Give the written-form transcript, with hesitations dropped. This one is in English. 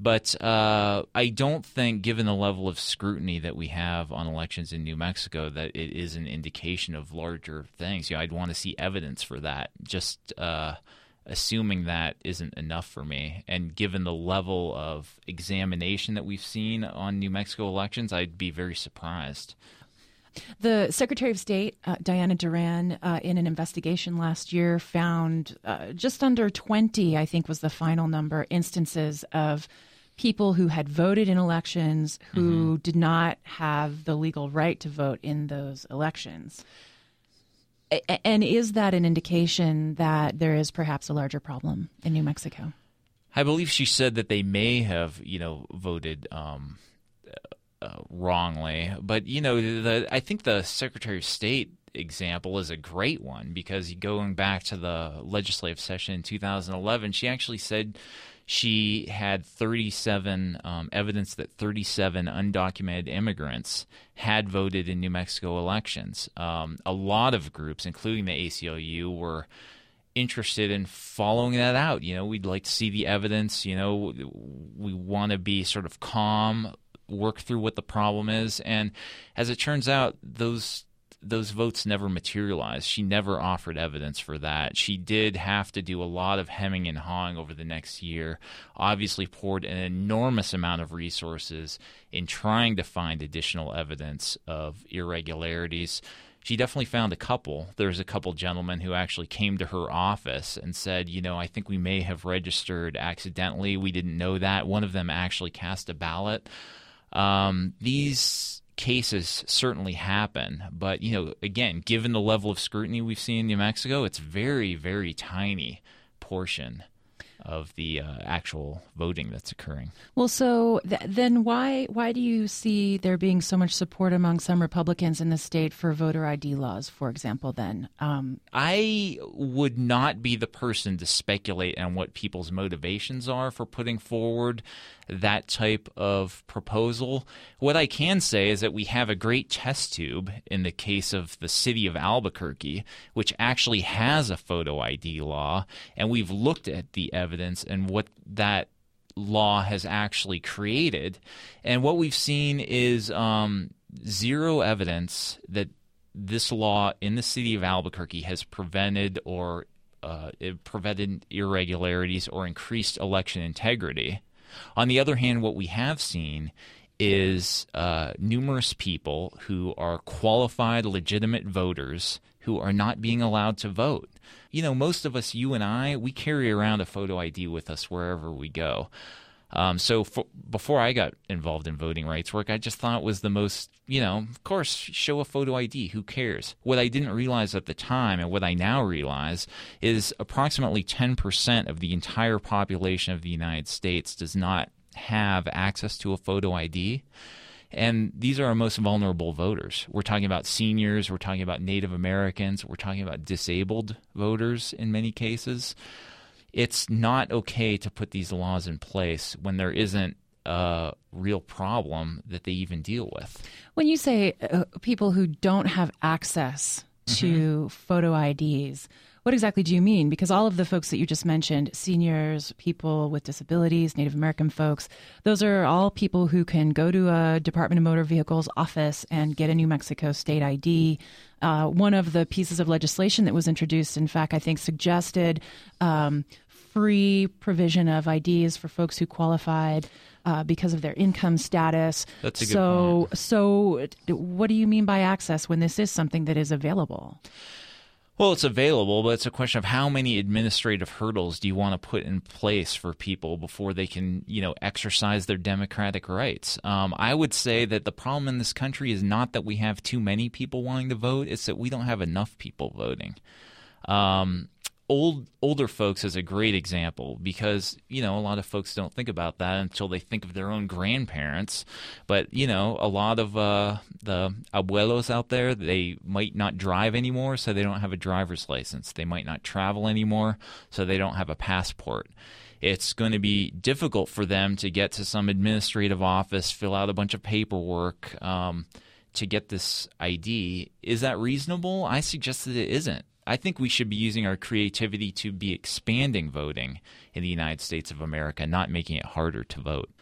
But I don't think, given the level of scrutiny that we have on elections in New Mexico, that it is an indication of larger things. I'd want to see evidence for that. Just assuming that isn't enough for me. And given the level of examination that we've seen on New Mexico elections, I'd be very surprised. The Secretary of State, Diana Duran, in an investigation last year found just under 20, I think was the final number, instances of people who had voted in elections who did not have the legal right to vote in those elections. And is that an indication that there is perhaps a larger problem in New Mexico? I believe she said that they may have, voted wrongly. But, I think the Secretary of State example is a great one, because going back to the legislative session in 2011, she actually said she had 37 evidence that 37 undocumented immigrants had voted in New Mexico elections. A lot of groups, including the ACLU, were interested in following that out. We'd like to see the evidence. We want to be sort of calm, work through what the problem is. And as it turns out, those votes never materialized. She never offered evidence for that. She did have to do a lot of hemming and hawing over the next year, obviously poured an enormous amount of resources in trying to find additional evidence of irregularities. She definitely found a couple. There's a couple gentlemen who actually came to her office and said, I think we may have registered accidentally. We didn't know that. One of them actually cast a ballot. These cases certainly happen, but again, given the level of scrutiny we've seen in New Mexico, it's very, very tiny portion of the actual voting that's occurring. Well, so then why do you see there being so much support among some Republicans in the state for voter ID laws, for example, then? I would not be the person to speculate on what people's motivations are for putting forward that type of proposal. What I can say is that we have a great test tube in the case of the city of Albuquerque, which actually has a photo ID law, and we've looked at the evidence and what that law has actually created. And what we've seen is zero evidence that this law in the city of Albuquerque has prevented irregularities or increased election integrity. On the other hand, what we have seen is numerous people who are qualified, legitimate voters who are not being allowed to vote. Most of us, you and I, we carry around a photo ID with us wherever we go. Before I got involved in voting rights work, I just thought it was the most, of course, show a photo ID. Who cares? What I didn't realize at the time, and what I now realize, is approximately 10% of the entire population of the United States does not have access to a photo ID. And these are our most vulnerable voters. We're talking about seniors. We're talking about Native Americans. We're talking about disabled voters in many cases. It's not okay to put these laws in place when there isn't a real problem that they even deal with. When you say people who don't have access to photo IDs, what exactly do you mean? Because all of the folks that you just mentioned, seniors, people with disabilities, Native American folks, those are all people who can go to a Department of Motor Vehicles office and get a New Mexico state ID. One of the pieces of legislation that was introduced, in fact, I think suggested free provision of IDs for folks who qualified because of their income status. That's a good point. So what do you mean by access when this is something that is available? Well, it's available, but it's a question of how many administrative hurdles do you want to put in place for people before they can, exercise their democratic rights. I would say that the problem in this country is not that we have too many people wanting to vote; it's that we don't have enough people voting. Older folks is a great example because, a lot of folks don't think about that until they think of their own grandparents. But, a lot of the abuelos out there, they might not drive anymore, so they don't have a driver's license. They might not travel anymore, so they don't have a passport. It's going to be difficult for them to get to some administrative office, fill out a bunch of paperwork to get this ID. Is that reasonable? I suggest that it isn't. I think we should be using our creativity to be expanding voting in the United States of America, not making it harder to vote.